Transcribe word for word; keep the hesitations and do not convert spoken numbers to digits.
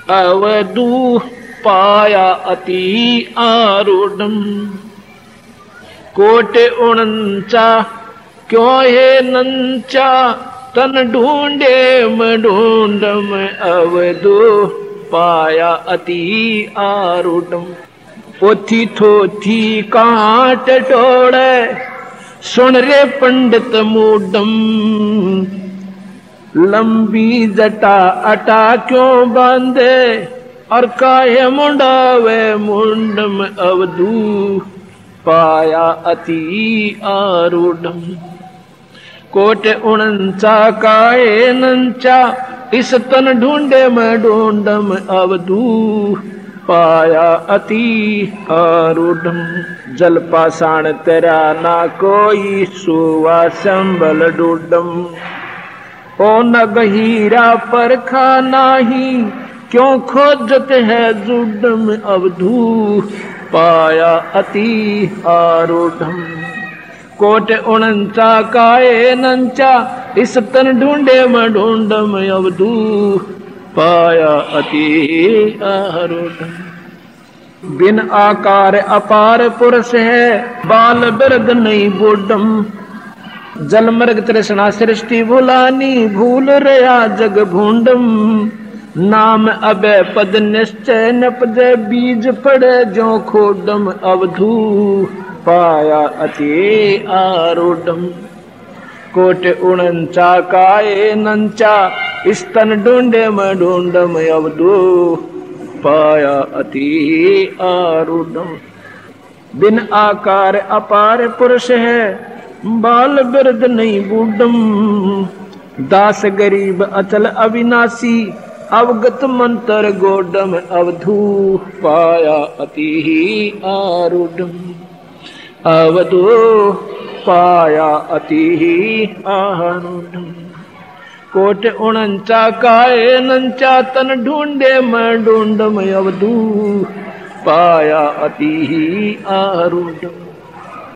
अवधू पाया अति आरूढ़। कोट उणंचा क्यों है नंचा तन ढूंढे में ढूंढम अवधू पाया अति आरूढ़। पोथी थोथी कांट टोड़े सुन रे पंडित मूडम। लंबी जटा अटा क्यों बांधे और काहे मुंडावे मुंडम अवधू पाया अति आरूढ़। कोट उणंचा काहे नंचा इस तन ढूंढे मैं ढूंढम अवधू पाया अति आरूढ़। जल पाषाण तेरा ना कोई सुवा संबल डूडम। ओ न गहीरा परखा नाही क्यों खोजत है जुडम अवधू पाया अति आरूढ़। कोट उणंचा काए नंचा इस तन ढूंढे मैं ढूंढम अवधू पाया अति आरूढ़। बिन आकार अपार पुरुष है बाल बिरद नहीं बूढ़म। जल मृग तृष्णा सृष्टि भुलानी भूल रया जग भूंडम। नाम अबे पद निश्चय नपदे बीज पड़े जो खोडम अवधू पाया अति आरूढ़। कोट उणंचा काए नंचा इस तन ढूंढे मैं ढूंढम अवधू पाया अति आरूढ़। बिन आकार अपार पुरुष है बाल बिरद नहीं बूढ़म। दास गरीब अचल अविनाशी अवगत मंत्र गोडम अवधू पाया अति आरूढ़। अवधू पाया अति आरूढ़। कोट उणंचा काए नंचा तन ढूंढे मैं ढूंढम अवधू पाया अति आरूढ़।